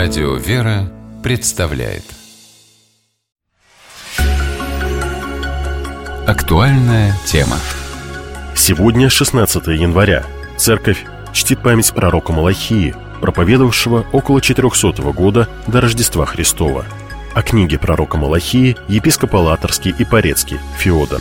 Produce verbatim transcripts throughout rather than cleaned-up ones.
Радио «Вера» представляет актуальная тема. Сегодня шестнадцатое января. Церковь чтит память пророка Малахии, проповедовавшего около четырехсотого года до Рождества Христова. О книге пророка Малахии епископ Алаторский и Порецкий Феодор.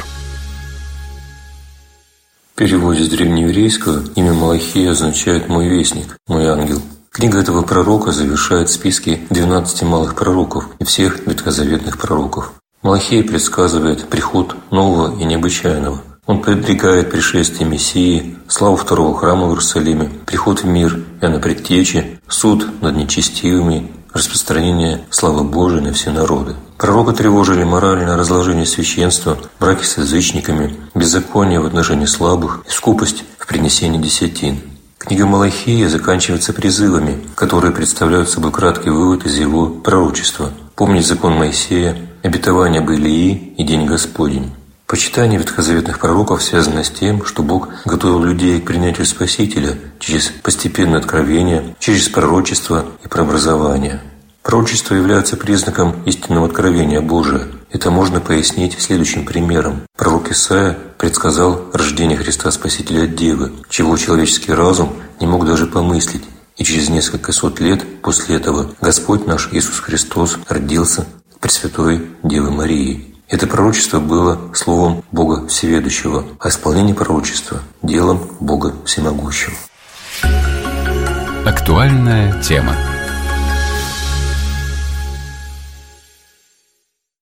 В переводе с древнееврейского имя Малахия означает «мой вестник», «мой ангел». Книга этого пророка завершает списки двенадцати малых пророков и всех ветхозаветных пророков. Малахия предсказывает приход нового и необычайного. Он предрекает пришествие Мессии, славу второго храма в Иерусалиме, приход в мир Иоанна Предтечи, суд над нечестивыми, распространение славы Божией на все народы. Пророка тревожили моральное разложение священства, браки с язычниками, беззаконие в отношении слабых и скупость в принесении десятин. Книга Малахии заканчивается призывами, которые представляют собой краткий вывод из его пророчества. Помнить закон Моисея, обетование об Илии и День Господень. Почитание ветхозаветных пророков связано с тем, что Бог готовил людей к принятию Спасителя через постепенное откровение, через пророчество и преобразование. Пророчество является признаком истинного откровения Божия. Это можно пояснить следующим примером. Пророк Исаия предсказал рождение Христа Спасителя от Девы, чего человеческий разум не мог даже помыслить. И через несколько сот лет после этого Господь наш Иисус Христос родился от Пресвятой Девы Марии. Это пророчество было словом Бога Всеведущего, а исполнение пророчества – делом Бога Всемогущего. Актуальная тема.